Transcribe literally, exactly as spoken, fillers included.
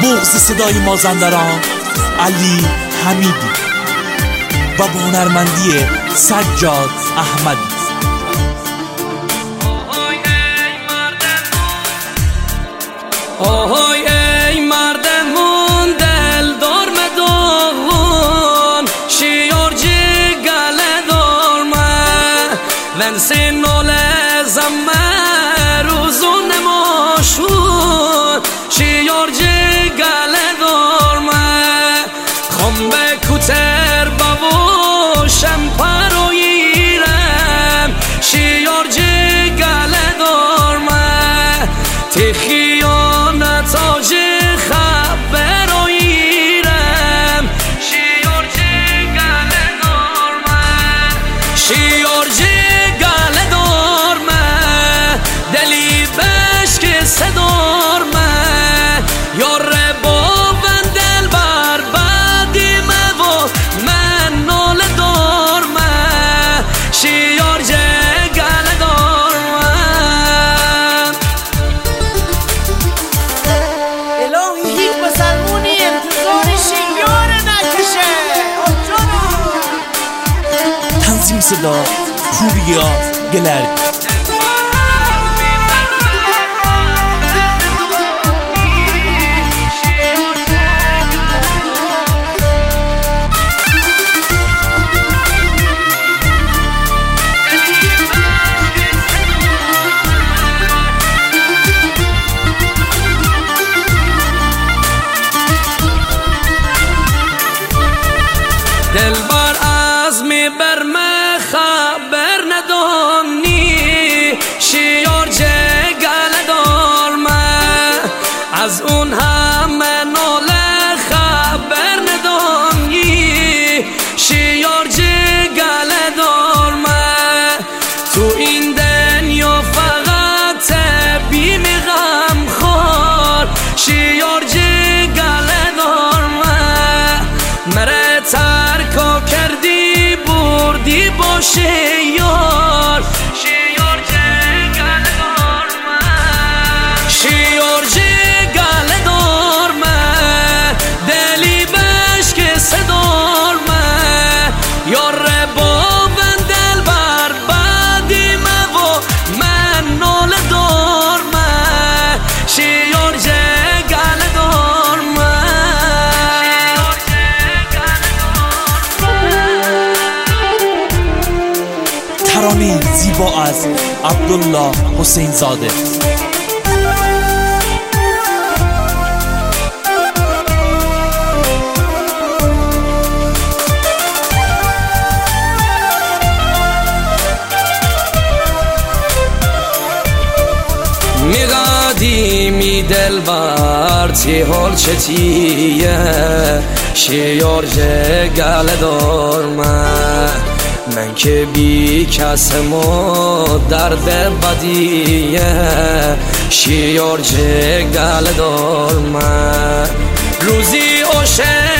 بغض صدای مازندران علی حمیدی و با هنرمندی سجاد احمدی. آهای ای مردمون دل دار مدون شیار جگل دار من ون سنول زمه روزون ماشون شیار جگل دار من خم به کتر بوشم پرویرم شیار جگل دار من تخی تاج خبر و ایرم شیار جگل دار من شیار جگل دار من دلی بشک صدار من یار با دل بر بدی من و من نال دار من شیار جگل دار من. تنظیم صدا پوریا گلرگ. دل بر از می بر من خبر ندانی شیار جگل دار من از اون همه ناله خبر ندانی شیار جگل دار من تو این دنیا فقط بیم غم خور شیار جگل دار من مره ترکا کردی بردی باشه یار شیار جگل دار من شیار جگل دار من دلی بشک صدار من یار با دل بر بدی من و من نال دار من شیار جگل دار من. ترانه زیبا از عبدالله حسین زاده. میقدیمی دل بر تی حال چتیه شیار جگل دار من من که بی کسم و درد بدیه شیار جگل دار من روزی عاشق